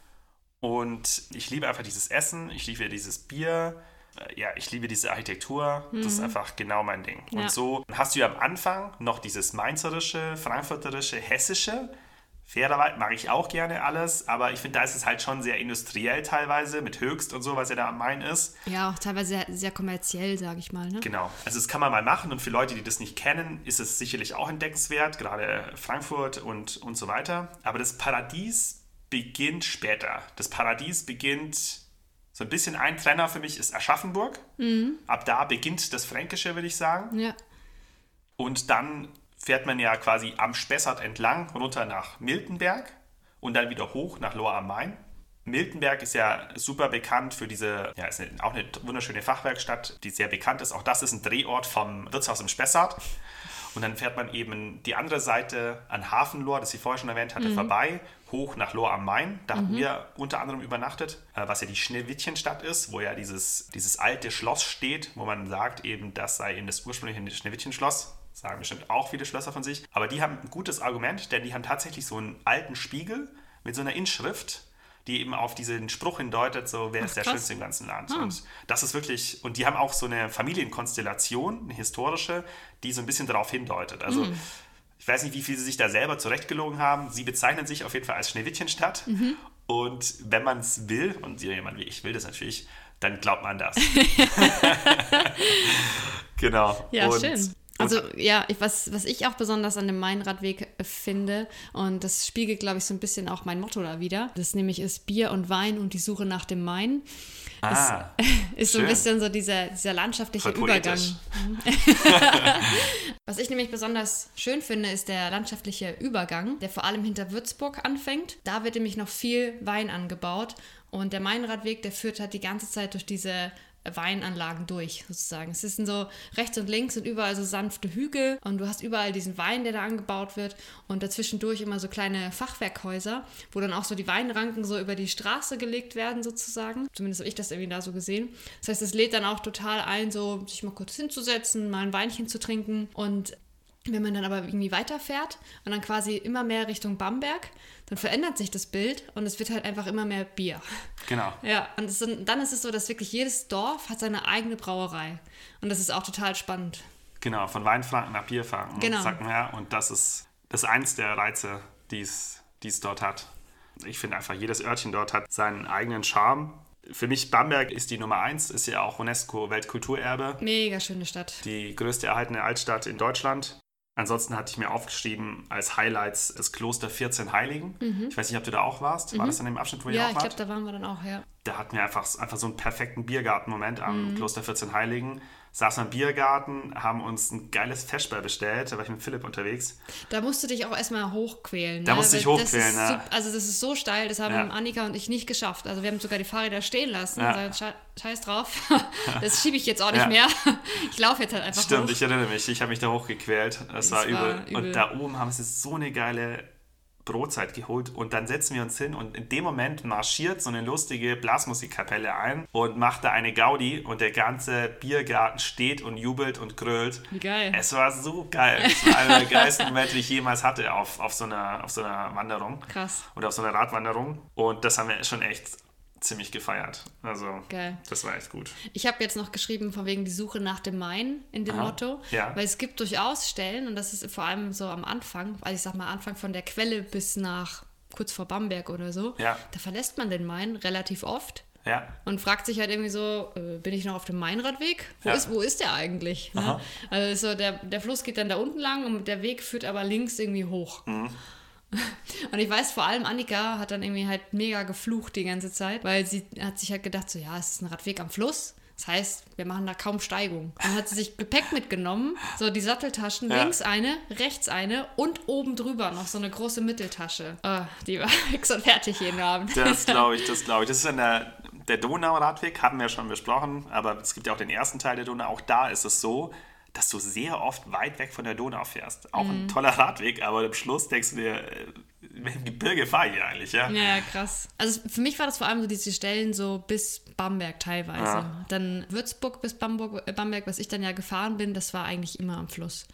Und ich liebe einfach dieses Essen, ich liebe dieses Bier, ja, ich liebe diese Architektur. Mhm. Das ist einfach genau mein Ding. Ja. Und so hast du ja am Anfang noch dieses mainzerische, frankfurterische, hessische. Fairerweise mag ich auch gerne alles, aber ich finde, da ist es halt schon sehr industriell teilweise, mit Höchst und so, was ja da am Main ist. Ja, auch teilweise sehr, sehr kommerziell, sage ich mal. Ne? Genau, also das kann man mal machen und für Leute, die das nicht kennen, ist es sicherlich auch entdeckenswert, gerade Frankfurt und, und so weiter. Aber das Paradies beginnt später. Das Paradies beginnt, so ein bisschen ein Trenner für mich ist Aschaffenburg. Mhm. Ab da beginnt das Fränkische, würde ich sagen. Ja. Und dann fährt man ja quasi am Spessart entlang runter nach Miltenberg und dann wieder hoch nach Lohr am Main. Miltenberg ist ja super bekannt für diese, ja, ist eine, auch eine wunderschöne Fachwerkstatt, die sehr bekannt ist. Auch das ist ein Drehort vom Wirtshaus im Spessart. Und dann fährt man eben die andere Seite an Hafenlohr, das ich vorher schon erwähnt hatte, mhm. vorbei, hoch nach Lohr am Main. Da mhm. hatten wir unter anderem übernachtet, was ja die Schneewittchenstadt ist, wo ja dieses, dieses alte Schloss steht, wo man sagt eben, das sei eben das ursprüngliche Schneewittchenschloss. Sagen bestimmt auch viele Schlösser von sich. Aber die haben ein gutes Argument, denn die haben tatsächlich so einen alten Spiegel mit so einer Inschrift, die eben auf diesen Spruch hindeutet, so, wer Ach, ist der krass. Schönste im ganzen Land. Ah. Und das ist wirklich, und die haben auch so eine Familienkonstellation, eine historische, die so ein bisschen darauf hindeutet. Also mm. ich weiß nicht, wie viel sie sich da selber zurechtgelogen haben. Sie bezeichnen sich auf jeden Fall als Schneewittchenstadt. Mhm. Und wenn man es will, und jemand wie ich will das natürlich, dann glaubt man das. Genau. Ja, und schön. Also ja, ich, was, was ich auch besonders an dem Main-Radweg finde, und das spiegelt, glaube ich, so ein bisschen auch mein Motto da wieder, das nämlich ist Bier und Wein und die Suche nach dem Main. Ah, ist, ist so ein bisschen so dieser, dieser landschaftliche Übergang. Was ich nämlich besonders schön finde, ist der landschaftliche Übergang, der vor allem hinter Würzburg anfängt. Da wird nämlich noch viel Wein angebaut und der Main-Radweg, der führt halt die ganze Zeit durch diese Weinanlagen durch, sozusagen. Es sind so rechts und links und überall so sanfte Hügel und du hast überall diesen Wein, der da angebaut wird und dazwischendurch immer so kleine Fachwerkhäuser, wo dann auch so die Weinranken so über die Straße gelegt werden, sozusagen. Zumindest habe ich das irgendwie da so gesehen. Das heißt, es lädt dann auch total ein, so sich mal kurz hinzusetzen, mal ein Weinchen zu trinken. Und wenn man dann aber irgendwie weiterfährt und dann quasi immer mehr Richtung Bamberg, dann verändert sich das Bild und es wird halt einfach immer mehr Bier. Genau. Ja, und es, dann ist es so, dass wirklich jedes Dorf hat seine eigene Brauerei. Und das ist auch total spannend. Genau, von Weinfranken nach Bierfranken, genau. sagt man ja. Und das ist, das ist eins der Reize, die es dort hat. Ich finde einfach, jedes Örtchen dort hat seinen eigenen Charme. Für mich Bamberg ist die Nummer eins, ist ja auch UNESCO-Weltkulturerbe. Mega schöne Stadt. Die größte erhaltene Altstadt in Deutschland. Ansonsten hatte ich mir aufgeschrieben als Highlights das Kloster vierzehn Heiligen. Mhm. Ich weiß nicht, ob du da auch warst. Mhm. War das an dem Abschnitt, wo ihr ja, auch wart? Ja, ich glaube, da waren wir dann auch, ja. Da hatten wir einfach, einfach so einen perfekten Biergarten-Moment am mhm. Kloster vierzehn Heiligen. Saßen im Biergarten, haben uns ein geiles Feschbar bestellt. Da war ich mit Philipp unterwegs. Da musst du dich auch erstmal hochquälen. Da ne? musst du dich hochquälen, ja. ja. Also das ist so steil, das haben ja. Annika und ich nicht geschafft. Also wir haben sogar die Fahrräder stehen lassen. Ja. Sche- Scheiß drauf. Das schiebe ich jetzt auch nicht ja. mehr. Ich laufe jetzt halt einfach Stimmt, hoch. ich erinnere mich. Ich habe mich da hochgequält. Das, das war, war übel. übel. Und da oben haben sie so eine geile Brotzeit geholt und dann setzen wir uns hin und in dem Moment marschiert so eine lustige Blasmusikkapelle ein und macht da eine Gaudi und der ganze Biergarten steht und jubelt und grölt. Wie geil. Es war so geil. Es war einer der geilsten Momente, die ich jemals hatte auf, auf, so einer, auf so einer Wanderung. Krass. Oder auf so einer Radwanderung. Und das haben wir schon echt ziemlich gefeiert. Also, geil. Das war echt gut. Ich habe jetzt noch geschrieben, von wegen die Suche nach dem Main in dem Aha. Motto. Ja. Weil es gibt durchaus Stellen, und das ist vor allem so am Anfang, also ich sag mal Anfang von der Quelle bis nach kurz vor Bamberg oder so, Ja. da verlässt man den Main relativ oft. Ja. Und fragt sich halt irgendwie so, äh, bin ich noch auf dem Mainradweg? Wo, Ja. ist, wo ist der eigentlich? Ne? Also so der, der Fluss geht dann da unten lang und der Weg führt aber links irgendwie hoch. Mhm. Und ich weiß, vor allem Annika hat dann irgendwie halt mega geflucht die ganze Zeit, weil sie hat sich halt gedacht, so ja, es ist ein Radweg am Fluss. Das heißt, wir machen da kaum Steigung. Dann hat sie sich Gepäck mitgenommen, so die Satteltaschen, Ja. links eine, rechts eine und oben drüber noch so eine große Mitteltasche. Oh, die war fix und fertig jeden Abend. Das glaube ich, das glaube ich. Das ist dann der, der Donauradweg, hatten wir schon besprochen, aber es gibt ja auch den ersten Teil der Donau. Auch da ist es so, dass du sehr oft weit weg von der Donau fährst. Auch ein toller Radweg, aber am Schluss denkst du dir, äh, in welchem Gebirge fahre ich hier eigentlich? Ja? Ja, krass. Also für mich war das vor allem so diese Stellen so bis Bamberg teilweise. Ja. Dann Würzburg bis Bamberg, äh, Bamberg, was ich dann ja gefahren bin, das war eigentlich immer am Fluss.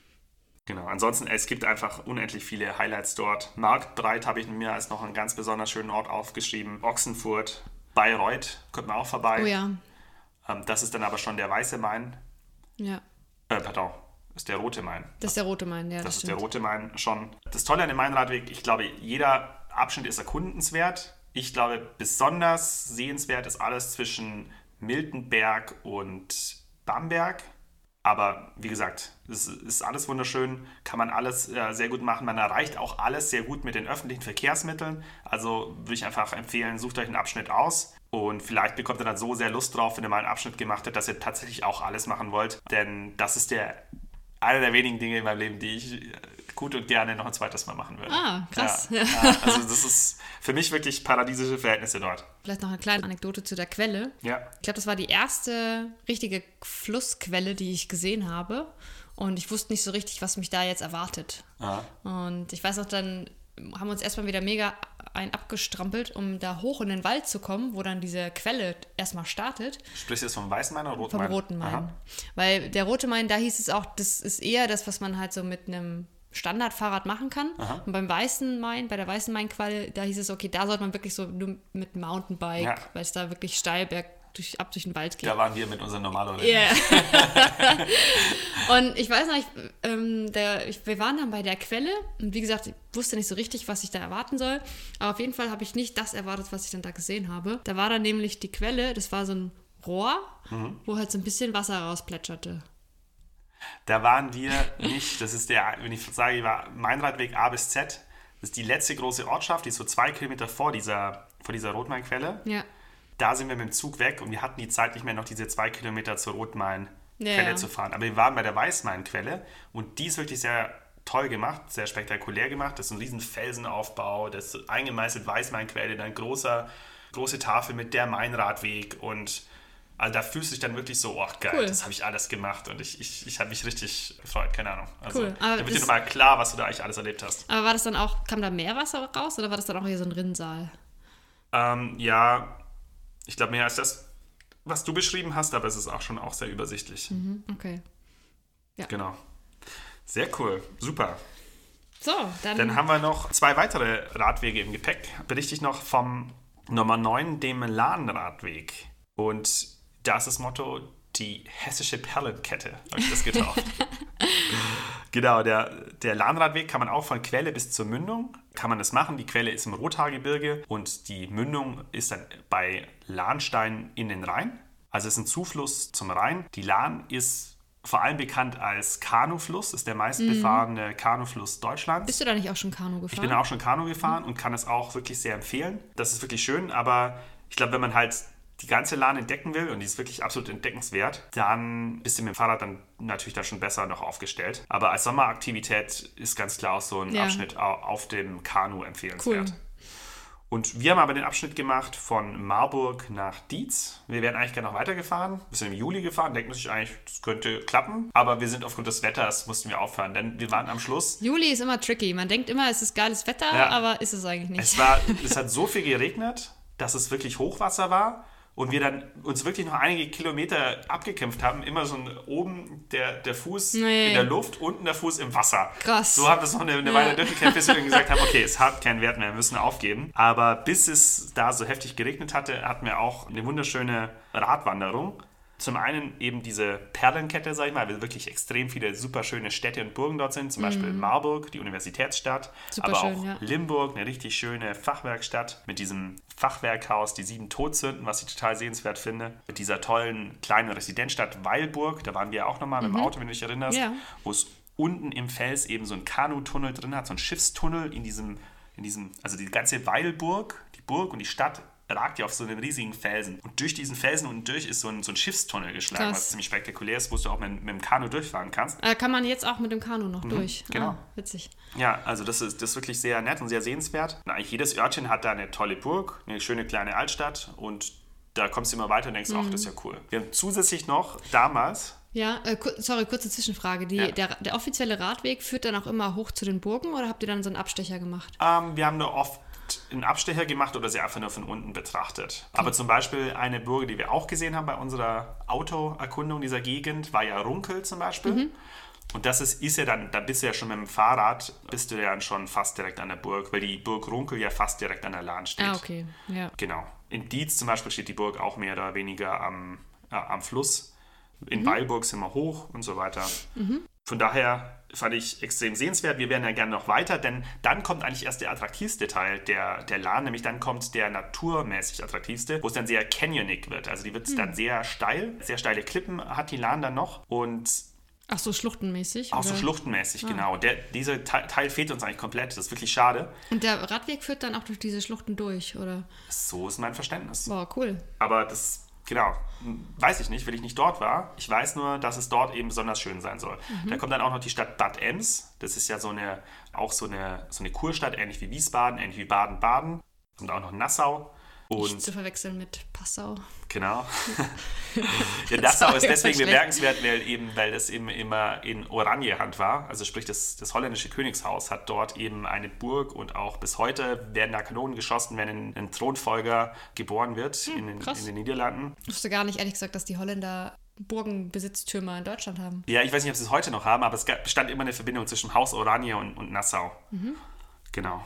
Genau, ansonsten, es gibt einfach unendlich viele Highlights dort. Marktbreit habe ich mir als noch einen ganz besonders schönen Ort aufgeschrieben. Ochsenfurt, Bayreuth, kommt man auch vorbei. Oh ja, Ähm, das ist dann aber schon der Weiße Main. ja. Äh, pardon, ist der Rote Main. Das ist der Rote Main, ja, das, Das ist stimmt. der Rote Main schon. Das Tolle an dem Mainradweg, ich glaube, jeder Abschnitt ist erkundenswert. Ich glaube, besonders sehenswert ist alles zwischen Miltenberg und Bamberg. Aber wie gesagt, es ist alles wunderschön, kann man alles äh, sehr gut machen. Man erreicht auch alles sehr gut mit den öffentlichen Verkehrsmitteln. Also würde ich einfach empfehlen, sucht euch einen Abschnitt aus. Und vielleicht bekommt ihr dann so sehr Lust drauf, wenn ihr mal einen Abschnitt gemacht habt, dass ihr tatsächlich auch alles machen wollt. Denn das ist der einer der wenigen Dinge in meinem Leben, die ich gut und gerne noch ein zweites Mal machen würde. Ah, krass. Ja, ja, also das ist für mich wirklich paradiesische Verhältnisse dort. Vielleicht noch eine kleine Anekdote zu der Quelle. Ja. Ich glaube, das war die erste richtige Flussquelle, die ich gesehen habe. Und ich wusste nicht so richtig, was mich da jetzt erwartet. Aha. Und ich weiß noch, dann haben wir uns erstmal wieder mega ein abgestrampelt, um da hoch in den Wald zu kommen, wo dann diese Quelle erstmal startet. Sprichst du jetzt vom Weißen Main oder Roten Vom Main? Roten Main. Aha. Weil der Rote Main, da hieß es auch, das ist eher das, was man halt so mit einem Standardfahrrad machen kann. Aha. Und beim Weißen Main, bei der Weißen Main-Quelle, da hieß es, okay, da sollte man wirklich so nur mit Mountainbike, Ja. weil es da wirklich steil berg durch, ab durch den Wald geht. Da waren wir mit unseren normalen Ja. Und ich weiß noch, ich, ähm, der, ich, wir waren dann bei der Quelle und wie gesagt, ich wusste nicht so richtig, was ich da erwarten soll. Aber auf jeden Fall habe ich nicht das erwartet, was ich dann da gesehen habe. Da war dann nämlich die Quelle, das war so ein Rohr, mhm. wo halt so ein bisschen Wasser rausplätscherte. Da waren wir nicht, das ist der, wenn ich sage, war Mainradweg A bis Z, das ist die letzte große Ortschaft, die ist so zwei Kilometer vor dieser, vor dieser Rotmain-Quelle. Ja. Da sind wir mit dem Zug weg und wir hatten die Zeit nicht mehr, noch diese zwei Kilometer zur Rotmain-Quelle Ja, ja. zu fahren. Aber wir waren bei der Weißmain-Quelle und die ist wirklich sehr toll gemacht, sehr spektakulär gemacht. Das ist ein riesen Felsenaufbau, das ist eingemeißelt Weißmain-Quelle, dann großer, große Tafel mit der Mainradweg und also da fühlst du dich dann wirklich so, oh geil, Cool. das habe ich alles gemacht und ich, ich, ich habe mich richtig gefreut, keine Ahnung. Also Cool. da Aber wird dir das- nochmal klar, was du da eigentlich alles erlebt hast. Aber war das dann auch, kam da Meerwasser raus oder war das dann auch hier so ein Rinnsal? Ähm, ja, ich glaube mehr als das, was du beschrieben hast, aber es ist auch schon auch sehr übersichtlich. Mhm, okay. Genau. Sehr cool, super. So, dann, Dann haben wir noch zwei weitere Radwege im Gepäck. Berichte ich noch vom Nummer neun, dem Lahnradweg. Und da ist das Motto, die hessische Perlenkette, habe ich das getauft. Genau, der, der Lahnradweg kann man auch von Quelle bis zur Mündung, kann man das machen. Die Quelle ist im Rothaargebirge und die Mündung ist dann bei Lahnstein in den Rhein. Also es ist ein Zufluss zum Rhein. Die Lahn ist vor allem bekannt als Kanufluss, ist der meistbefahrene Kanufluss Deutschlands. bist du da nicht auch schon Kanu gefahren? Ich bin auch schon Kanu gefahren und kann es auch wirklich sehr empfehlen. Das ist wirklich schön, aber ich glaube, wenn man halt die ganze Lahn entdecken will und die ist wirklich absolut entdeckenswert, dann bist du mit dem Fahrrad dann natürlich da schon besser noch aufgestellt. Aber als Sommeraktivität ist ganz klar auch so ein Ja. Abschnitt au- auf dem Kanu empfehlenswert. Cool. Und wir haben aber den Abschnitt gemacht von Marburg nach Dietz. Wir wären eigentlich gerne noch weitergefahren. Wir sind im Juli gefahren, denken sich eigentlich, das könnte klappen. Aber wir sind aufgrund des Wetters, mussten wir aufhören, denn wir waren am Schluss. Juli ist immer tricky. Man denkt immer, es ist geiles Wetter, ja, aber ist es eigentlich nicht. Es, war, es hat so viel geregnet, dass es wirklich Hochwasser war. Und wir dann uns wirklich noch einige Kilometer abgekämpft haben. Immer so ein, oben der, der Fuß nee. in der Luft, unten der Fuß im Wasser. Krass. So haben wir es noch eine, eine ja. Weile durchgekämpft, bis wir dann gesagt haben, okay, es hat keinen Wert mehr, wir müssen aufgeben. Aber bis es da so heftig geregnet hatte, hatten wir auch eine wunderschöne Radwanderung. Zum einen eben diese Perlenkette, sag ich mal, weil wirklich extrem viele super schöne Städte und Burgen dort sind. Zum mm. Beispiel Marburg, die Universitätsstadt. Super aber schön, auch ja. Limburg, eine richtig schöne Fachwerkstatt mit diesem Fachwerkhaus, die sieben Todsünden, was ich total sehenswert finde. Mit dieser tollen kleinen Residenzstadt Weilburg, da waren wir auch nochmal mit dem Auto, wenn du dich erinnerst, ja. wo es unten im Fels eben so einen Kanutunnel drin hat, so einen Schiffstunnel in diesem, in diesem, also die ganze Weilburg, die Burg und die Stadt ragt ja auf so einem riesigen Felsen. Und durch diesen Felsen unten durch ist so ein, so ein Schiffstunnel geschlagen, Krass. was ziemlich spektakulär ist, wo du auch mit, mit dem Kanu durchfahren kannst. Äh, kann man jetzt auch mit dem Kanu noch mhm, durch. Genau. Ah, witzig. Ja, also das ist, das ist wirklich sehr nett und sehr sehenswert. Und eigentlich jedes Örtchen hat da eine tolle Burg, eine schöne kleine Altstadt und da kommst du immer weiter und denkst, mhm. ach, das ist ja cool. Wir haben zusätzlich noch damals... Ja, äh, sorry, kurze Zwischenfrage. Die, ja. der, der offizielle Radweg führt dann auch immer hoch zu den Burgen oder habt ihr dann so einen Abstecher gemacht? Ähm, wir haben da oft einen Abstecher gemacht oder sie einfach nur von unten betrachtet. Okay. Aber zum Beispiel eine Burg, die wir auch gesehen haben bei unserer Autoerkundung dieser Gegend, war ja Runkel zum Beispiel. Mhm. Und das ist, ist ja dann, da bist du ja schon mit dem Fahrrad, bist du ja dann schon fast direkt an der Burg, weil die Burg Runkel ja fast direkt an der Lahn steht. Ah, okay. Ja. Genau. In Dietz zum Beispiel steht die Burg auch mehr oder weniger am, äh, am Fluss. In mhm. Weilburg sind wir hoch und so weiter. Mhm. Von daher fand ich extrem sehenswert. Wir werden ja gerne noch weiter, denn dann kommt eigentlich erst der attraktivste Teil der, der Lahn, nämlich dann kommt der naturmäßig attraktivste, wo es dann sehr canyonig wird. Also die wird hm. dann sehr steil, sehr steile Klippen hat die Lahn dann noch und Ach so, schluchtenmäßig? Auch oder? so schluchtenmäßig, ah. genau. Der, dieser Teil fehlt uns eigentlich komplett, das ist wirklich schade. Und der Radweg führt dann auch durch diese Schluchten durch, oder? So ist mein Verständnis. Boah, cool. Aber das... Genau, weiß ich nicht, weil ich nicht dort war. Ich weiß nur, dass es dort eben besonders schön sein soll. Mhm. Da kommt dann auch noch die Stadt Bad Ems. Das ist ja so eine, auch so eine, so eine Kurstadt, ähnlich wie Wiesbaden, ähnlich wie Baden-Baden. Und auch noch Nassau. Und nicht zu verwechseln mit Passau. Genau. Ja, Nassau ist deswegen bemerkenswert, weil, eben, weil das eben immer in Oraniehand war. Also sprich, das, das holländische Königshaus hat dort eben eine Burg und auch bis heute werden da Kanonen geschossen, wenn ein, ein Thronfolger geboren wird hm, in, den, in den Niederlanden. Ich wusste gar nicht, ehrlich gesagt, dass die Holländer Burgenbesitztümer in Deutschland haben. Ja, ich weiß nicht, ob sie es heute noch haben, aber es bestand immer eine Verbindung zwischen Haus Oranje und, und Nassau. Mhm. Genau.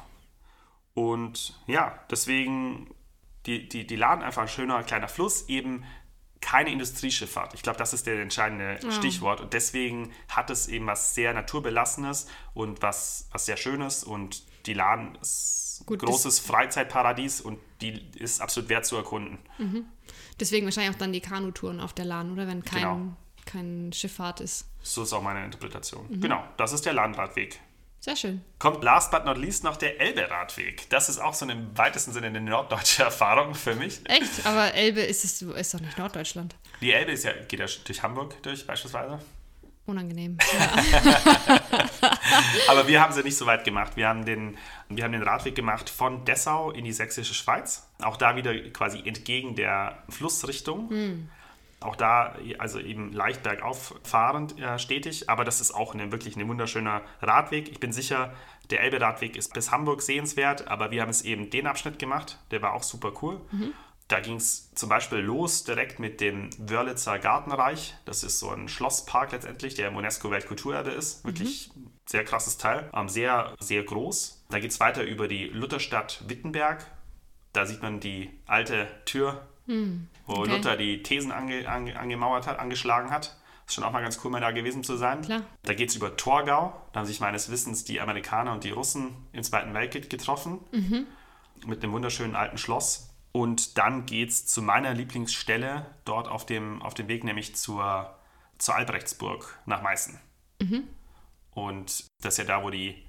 Und ja, deswegen... Die, die, die Lahn einfach ein schöner kleiner Fluss, eben keine Industrieschifffahrt. Ich glaube, das ist der entscheidende ja. Stichwort. Und deswegen hat es eben was sehr Naturbelassenes und was, was sehr Schönes. Und die Lahn ist ein großes Freizeitparadies und die ist absolut wert zu erkunden. Mhm. Deswegen wahrscheinlich auch dann die Kanutouren auf der Lahn, oder? Wenn kein, genau. kein Schifffahrt ist. So ist auch meine Interpretation. Mhm. Genau, das ist der Lahnradweg. Sehr schön. Kommt last but not least noch der Elbe-Radweg. Das ist auch so im weitesten Sinne eine norddeutsche Erfahrung für mich. Echt? Aber Elbe ist, es, ist doch nicht Norddeutschland. Die Elbe ist ja, geht ja durch Hamburg durch beispielsweise. Unangenehm. Ja. Aber wir haben sie nicht so weit gemacht. Wir haben, den, wir haben den Radweg gemacht von Dessau in die sächsische Schweiz. Auch da wieder quasi entgegen der Flussrichtung. Hm. Auch da, also eben leicht bergauf fahrend äh, stetig, aber das ist auch eine, wirklich ein wunderschöner Radweg. Ich bin sicher, der Elbe-Radweg ist bis Hamburg sehenswert, aber wir haben es eben den Abschnitt gemacht, der war auch super cool. Mhm. Da ging es zum Beispiel los direkt mit dem Wörlitzer Gartenreich. Das ist so ein Schlosspark letztendlich, der im UNESCO-Weltkulturerbe ist. Wirklich mhm. sehr krasses Teil, ähm, sehr, sehr groß. Da geht es weiter über die Lutherstadt Wittenberg. Da sieht man die alte Tür, mhm. wo okay. Luther die Thesen ange, ange, angemauert hat, angeschlagen hat. Ist schon auch mal ganz cool, mal da gewesen zu sein. Klar. Da geht es über Torgau. Da haben sich meines Wissens die Amerikaner und die Russen im Zweiten Weltkrieg getroffen. Mhm. Mit einem wunderschönen alten Schloss. Und dann geht es zu meiner Lieblingsstelle dort auf dem, auf dem Weg, nämlich zur, zur Albrechtsburg nach Meißen. Mhm. Und das ist ja da, wo die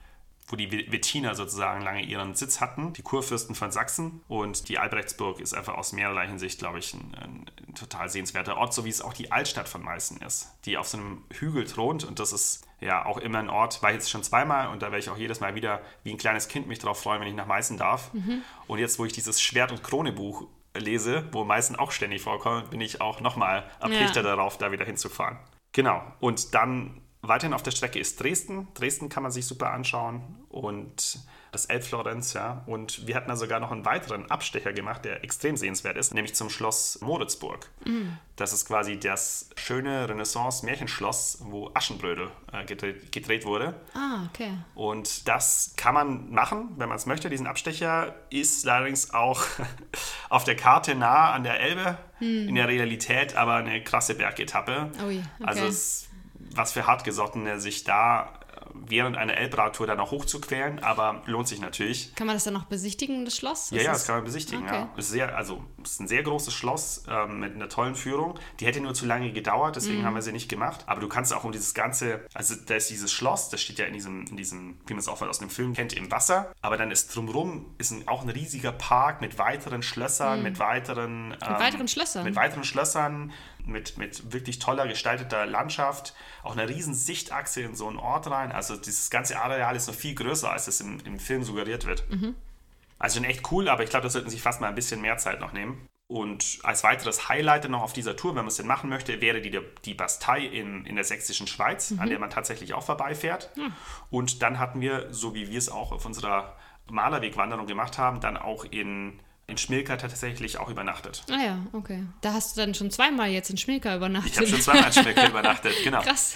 wo die Wettiner sozusagen lange ihren Sitz hatten, die Kurfürsten von Sachsen. Und die Albrechtsburg ist einfach aus mehrerlei Hinsicht, glaube ich, ein, ein total sehenswerter Ort, so wie es auch die Altstadt von Meißen ist, die auf so einem Hügel thront. Und das ist ja auch immer ein Ort, war ich jetzt schon zweimal und da werde ich auch jedes Mal wieder wie ein kleines Kind mich drauf freuen, wenn ich nach Meißen darf. Mhm. Und jetzt, wo ich dieses Schwert- und Krone-Buch lese, wo Meißen auch ständig vorkommt, bin ich auch nochmal erpichter ja. darauf, da wieder hinzufahren. Genau. Und dann weiterhin auf der Strecke ist Dresden. Dresden kann man sich super anschauen und das Elbflorenz, ja. Und wir hatten da sogar noch einen weiteren Abstecher gemacht, der extrem sehenswert ist, nämlich zum Schloss Moritzburg. Mm. Das ist quasi das schöne Renaissance-Märchenschloss, wo Aschenbrödel äh, gedreht, gedreht wurde. Ah, okay. Und das kann man machen, wenn man es möchte. Diesen Abstecher ist allerdings auch auf der Karte nah an der Elbe, mm. in der Realität aber eine krasse Bergetappe. Ui, okay. Also es was für Hartgesottene, sich da während einer Elbradtour dann auch hochzuquälen, aber lohnt sich natürlich. Kann man das dann noch besichtigen, das Schloss? Ja, ja, das kann man besichtigen, okay. ja. Es ist, sehr, also, es ist ein sehr großes Schloss ähm, mit einer tollen Führung. Die hätte nur zu lange gedauert, deswegen mm. haben wir sie nicht gemacht. Aber du kannst auch um dieses ganze, also da ist dieses Schloss, das steht ja in diesem, in diesem wie man es auch aus einem Film kennt, im Wasser. Aber dann ist drumherum ist ein, auch ein riesiger Park mit weiteren Schlössern, mm. mit weiteren... Ähm, mit weiteren Schlössern? Mit weiteren Schlössern. Mit, mit wirklich toller gestalteter Landschaft, auch eine riesen Sichtachse in so einen Ort rein. Also dieses ganze Areal ist noch viel größer, als es im, im Film suggeriert wird. Mhm. Also schon echt cool, aber ich glaube, da sollten sich fast mal ein bisschen mehr Zeit noch nehmen. Und als weiteres Highlight noch auf dieser Tour, wenn man es denn machen möchte, wäre die, die Bastei in, in der sächsischen Schweiz, mhm. an der man tatsächlich auch vorbeifährt. Mhm. Und dann hatten wir, so wie wir es auch auf unserer Malerwegwanderung gemacht haben, dann auch in... in Schmilka tatsächlich auch übernachtet. Ah ja, okay. Da hast du dann schon zweimal jetzt in Schmilka übernachtet. Ich habe schon zweimal in Schmilka übernachtet, genau. Krass.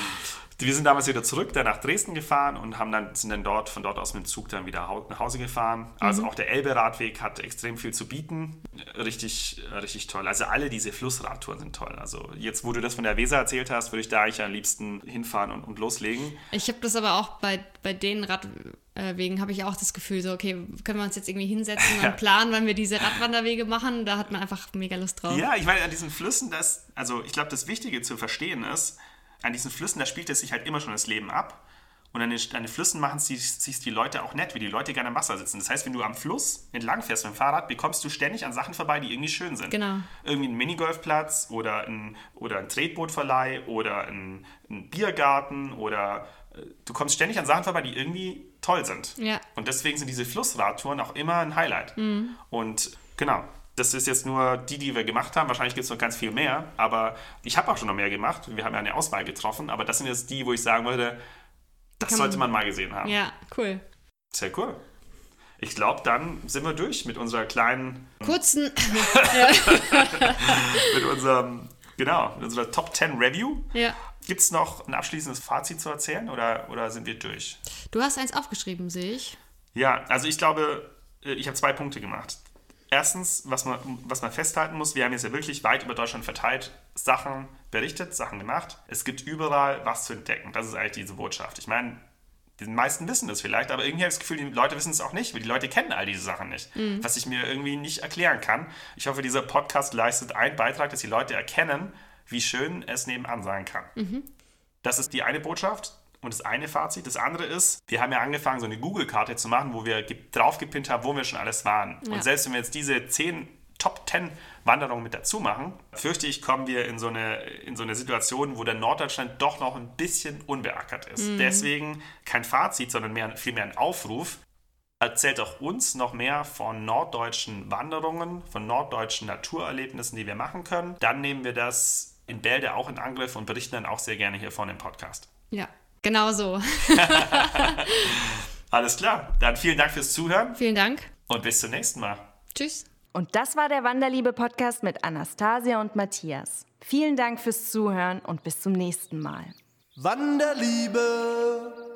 Wir sind damals wieder zurück, dann nach Dresden gefahren und haben dann, sind dann dort, von dort aus mit dem Zug dann wieder nach Hause gefahren. Also mhm. auch der Elbe-Radweg hat extrem viel zu bieten. Richtig, richtig toll. Also alle diese Flussradtouren sind toll. Also jetzt, wo du das von der Weser erzählt hast, würde ich da eigentlich am liebsten hinfahren und, und loslegen. Ich habe das aber auch bei, bei den Radwegen, habe ich auch das Gefühl, so okay, können wir uns jetzt irgendwie hinsetzen und planen, wann wir diese Radwanderwege machen? Da hat man einfach mega Lust drauf. Ja, ich meine, an diesen Flüssen, das, also ich glaube, das Wichtige zu verstehen ist, an diesen Flüssen, da spielt es sich halt immer schon das Leben ab. Und an den, an den Flüssen machen sich die Leute auch nett, wie die Leute gerne am Wasser sitzen. Das heißt, wenn du am Fluss entlang fährst mit dem Fahrrad, bekommst du ständig an Sachen vorbei, die irgendwie schön sind. Genau. Irgendwie ein Minigolfplatz oder ein, oder ein Tretbootverleih oder ein, ein Biergarten oder äh, du kommst ständig an Sachen vorbei, die irgendwie toll sind. Ja. Und deswegen sind diese Flussradtouren auch immer ein Highlight. Mhm. Und genau. Das ist jetzt nur die, die wir gemacht haben. Wahrscheinlich gibt es noch ganz viel mehr. Aber ich habe auch schon noch mehr gemacht. Wir haben ja eine Auswahl getroffen. Aber das sind jetzt die, wo ich sagen würde, das Kann sollte man mal gesehen haben. Ja, cool. Sehr cool. Ich glaube, dann sind wir durch mit unserer kleinen... Kurzen... mit unserem... Genau, mit unserer Top zehn Review. Ja. Gibt es noch ein abschließendes Fazit zu erzählen oder, oder sind wir durch? Du hast eins aufgeschrieben, sehe ich. Ja, also ich glaube, ich habe zwei Punkte gemacht. Erstens, was man, was man festhalten muss, wir haben jetzt ja wirklich weit über Deutschland verteilt Sachen berichtet, Sachen gemacht. Es gibt überall was zu entdecken. Das ist eigentlich diese Botschaft. Ich meine, die meisten wissen das vielleicht, aber irgendwie habe ich das Gefühl, die Leute wissen es auch nicht, weil die Leute kennen all diese Sachen nicht, mhm. was ich mir irgendwie nicht erklären kann. Ich hoffe, dieser Podcast leistet einen Beitrag, dass die Leute erkennen, wie schön es nebenan sein kann. Mhm. Das ist die eine Botschaft. Und das eine Fazit. Das andere ist, wir haben ja angefangen, so eine Google-Karte zu machen, wo wir draufgepinnt haben, wo wir schon alles waren. Ja. Und selbst wenn wir jetzt diese zehn Top zehn Wanderungen mit dazu machen, fürchte ich, kommen wir in so eine, in so eine Situation, wo der Norddeutschland doch noch ein bisschen unbeackert ist. Mhm. Deswegen kein Fazit, sondern mehr, vielmehr ein Aufruf. Erzählt auch uns noch mehr von norddeutschen Wanderungen, von norddeutschen Naturerlebnissen, die wir machen können. Dann nehmen wir das in Bälde auch in Angriff und berichten dann auch sehr gerne hier vorne im Podcast. Ja. Genau so. Alles klar. Dann vielen Dank fürs Zuhören. Vielen Dank. Und bis zum nächsten Mal. Tschüss. Und das war der Wanderliebe-Podcast mit Anastasia und Matthias. Vielen Dank fürs Zuhören und bis zum nächsten Mal. Wanderliebe.